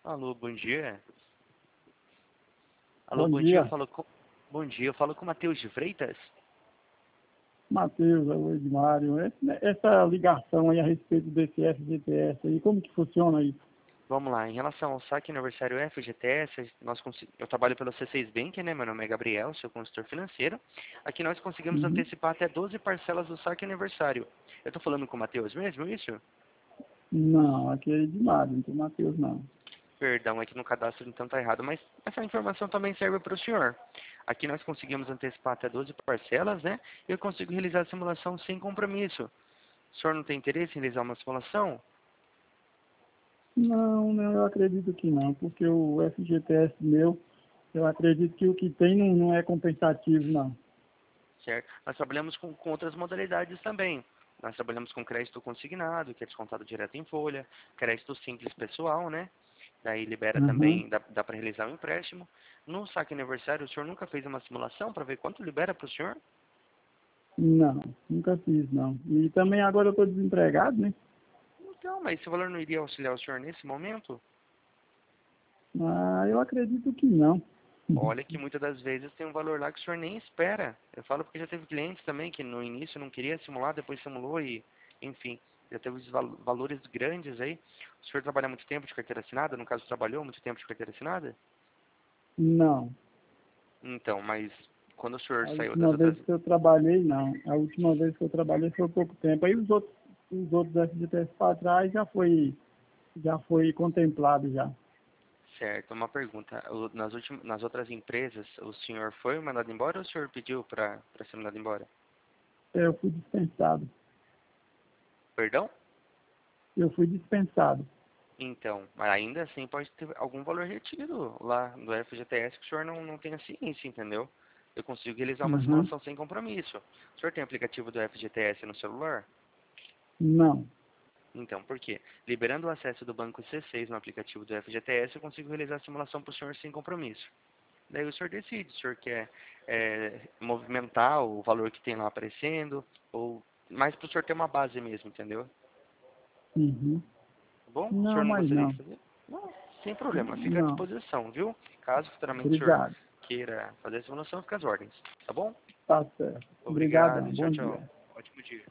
Alô, bom dia. Alô, Bom bom dia. dia, Bom dia, eu falo com o Matheus de Freitas. Matheus, é o Edmário. Essa ligação aí a respeito desse FGTS aí, como que funciona isso? Vamos lá, em relação ao saque aniversário FGTS, eu trabalho pelo C6 Bank, né? Meu nome é Gabriel, sou consultor financeiro. Aqui nós conseguimos Uhum. antecipar até 12 parcelas do saque aniversário. Eu tô falando com o Matheus mesmo, isso? Não, aqui é Edmário, não tem Matheus não. Perdão, aqui no cadastro então tá errado, mas essa informação também serve para o senhor. Aqui nós conseguimos antecipar até 12 parcelas, né? E eu consigo realizar a simulação sem compromisso. O senhor não tem interesse em realizar uma simulação? Não, não, eu acredito que não, porque o FGTS meu, eu acredito que o que tem não é compensativo, não. Certo? Nós trabalhamos com outras modalidades também. Nós trabalhamos com crédito consignado, que é descontado direto em folha, crédito simples pessoal, né? Daí libera Uhum. também, dá para realizar um empréstimo. No saque aniversário, o senhor nunca fez uma simulação para ver quanto libera para o senhor? Não, nunca fiz, não. E também agora eu estou desempregado, né? Então, mas esse valor não iria auxiliar o senhor nesse momento? Ah, eu acredito que não. Olha que muitas das vezes tem um valor lá que o senhor nem espera. Eu falo porque já teve clientes também que no início não queria simular, depois simulou e, enfim, já teve os valores grandes aí. O senhor trabalha muito tempo de carteira assinada? No caso, trabalhou muito tempo de carteira assinada? Não. Então, mas quando o senhor A saiu das última outras... vez que eu trabalhei, não. A última vez que eu trabalhei foi pouco tempo. Aí os outros FGTS para trás já foi contemplado já. Certo, uma pergunta. Nas outras empresas, o senhor foi mandado embora ou o senhor pediu para ser mandado embora? Eu fui dispensado. Perdão? Eu fui dispensado. Então, mas ainda assim pode ter algum valor retido lá do FGTS que o senhor não tenha ciência, entendeu? Eu consigo realizar uma Uhum. simulação sem compromisso. O senhor tem aplicativo do FGTS no celular? Não. Então, por quê? Liberando o acesso do banco C6 no aplicativo do FGTS, eu consigo realizar a simulação para o senhor sem compromisso. Daí o senhor decide se o senhor quer movimentar o valor que tem lá aparecendo, ou mais para o senhor ter uma base mesmo, entendeu? Uhum. Tá bom? O Não, senhor não mas gostaria de não. fazer? Não, sem problema. Fica à Não. disposição, viu? Caso futuramente o senhor Obrigado. queira fazer a simulação, fica às ordens. Tá bom? Tá certo. Obrigado. Obrigadão. Tchau, Bom tchau. dia. Ótimo dia.